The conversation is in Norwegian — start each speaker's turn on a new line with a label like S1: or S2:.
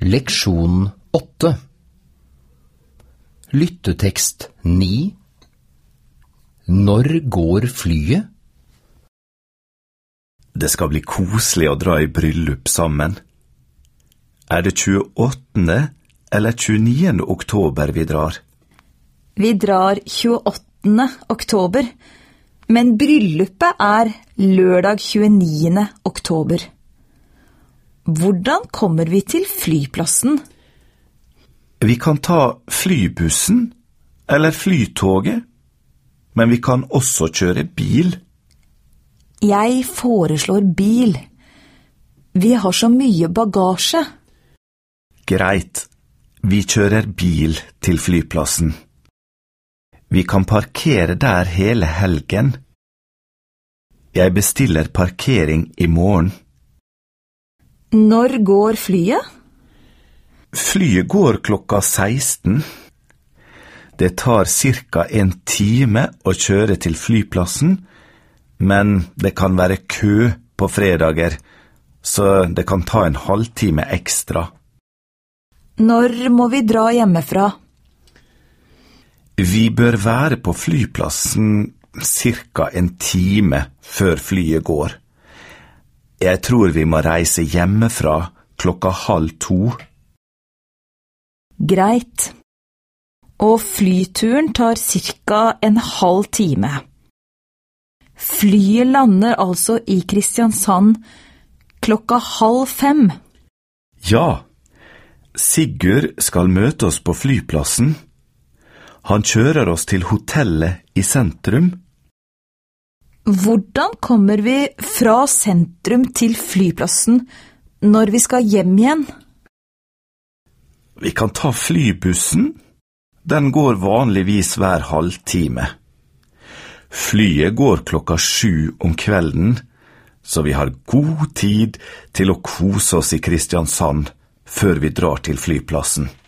S1: Leksjon 8. Lyttetekst 9. Når går flyet?
S2: Det skal bli koselig å dra i bryllup sammen. Det 28. eller 29. oktober vi drar?
S3: Vi drar 28. oktober, men bryllupet lørdag 29. oktober. Hvordan kommer vi til flyplassen?
S2: Vi kan ta flybussen eller flytoget, men vi kan også kjøre bil.
S3: Jeg foreslår bil. Vi har så mye bagasje.
S2: Greit, vi kjører bil til flyplassen. Vi kan parkere der hele helgen. Jeg bestiller parkering i morgen.
S3: Når går flyet?
S2: Flyet går klokka 16. Det tar cirka 1 time å kjøre til flyplassen, men det kan være kø på fredager, så det kan ta en halvtime ekstra.
S3: Når må vi dra hjemmefra?
S2: Vi bør være på flyplassen cirka 1 time før flyet går. Jeg tror vi må reise hjemmefra klokka 1:30.
S3: Greit. Og flyturen tar cirka en halv time. Flyet lander altså i Kristiansand klokka 4:30.
S2: Ja, Sigurd skal møte oss på flyplassen. Han kjører oss til hotellet i sentrum.
S3: Hvordan kommer vi fra sentrum til flyplassen når vi skal hjem igjen?
S2: Vi kan ta flybussen. Den går vanligvis hver halvtime. Flyet går klokka 7 om kvelden, så vi har god tid til å kose oss i Kristiansand før vi drar til flyplassen.